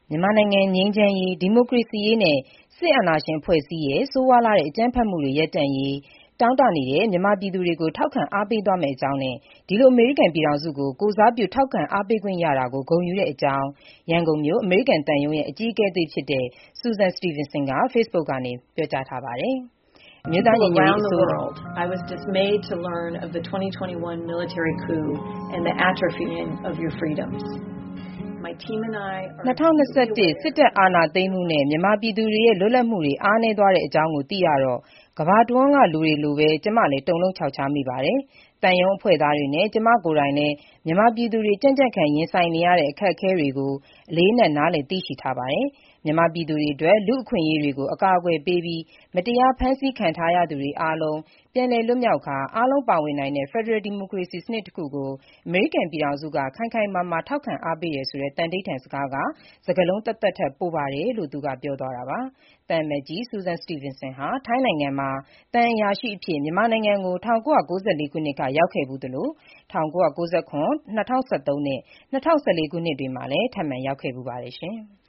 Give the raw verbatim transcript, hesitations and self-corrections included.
မြန်မာနိုင်ငံငြိမ်းချမ်းရေး၊ ဒီမိုကရေစီရေးနဲ့ စစ်အာဏာရှင်အဖွဲ့အစည်းရဲ့ ဆိုးဝါးလှတဲ့အကြမ်းဖက်မှုတွေ ရပ်တန့်ရေး တောင့်တနေတဲ့ မြန်မာပြည်သူတွေကို ထောက်ခံအားပေးသွားမယ့်အကြောင်းနဲ့ ဒီလို အမေရိကန်ပြည်ထောင်စုကို ကိုယ်စားပြု ထောက်ခံအားပေးခွင့်ရတာကို ဂုဏ်ယူတဲ့အကြောင်း ရန်ကုန်မြို့ အမေရိကန်သံရုံးရဲ့ အကြီးအကဲသစ်ဖြစ်တဲ့ Susan Stevенson က Facebook ကနေ ပြောကြားထားပါတယ်။ အမျိုးသားညီညွတ်ရေးအစိုးရ I was dismayed to learn of the twenty twenty-one military coup and the atrophying of your freedoms. My team and I are ၂၀၂၁ စစ်တပ်အာဏာသိမ်းမှုနဲ့ မြန်မာပြည်သူတွေရဲ့ လွတ်လပ်မှုတွေ အားနည်းသွားတဲ့အကြောင်းကို သိရတော့ ကမ္ဘာတဝန်းကလူတွေလိုပဲ ကျမလည်း တုန်လှုပ်ခြောက်ခြားမိပါတယ်။ သံရုံးအဖွဲ့သားတွေနဲ့ ကျမကိုယ်တိုင်လည်း မြန်မာပြည်သူတွေ ကြံ့ကြံ့ခံ ရင်ဆိုင်နေရတဲ့ အခက်အခဲတွေကို အလေးအနက် နားလည်သိရှိထားပါတယ်။ မြန်မာပြည်သူတွေအတွက် လူ့အခွင့်အရေးတွေကို အကာအကွယ်ပေးပြီး မတရားဖမ်းဆီးခံထားရသူတွေအားလုံး ပြန်လည်လွတ်မြောက်ကာ အားလုံးပါဝင်နိုင်တဲ့ ဖက်ဒရယ်ဒီမိုကရေစီစနစ်တခုကို အမေရိကန်ပြည်ထောင်စုက ခိုင်ခိုင်မာမာ ထောက်ခံအားပေးတယ်ဆိုတဲ့ သန္နိဋ္ဌာန်စကားက စကားလုံးသက်သက်ထက် ပိုပါတယ်လို့ သူကပြောသွားတာပါ။ သံအမတ်ကြီး Susan Stevенson ဟာ ထိုင်းနိုင်ငံမှာ သံအရာရှိအဖြစ် မြန်မာနိုင်ငံကို ၁၉၉၄ ခုနှစ်က ရောက်ခဲ့ဖူးသလို ၁၉၉၇၊ ၂၀၁၃ နဲ့ ၂၀၁၄ ခုနှစ်တွေမှာလည်း ထပ်မံရောက်ခဲ့ဖူးပါတယ်။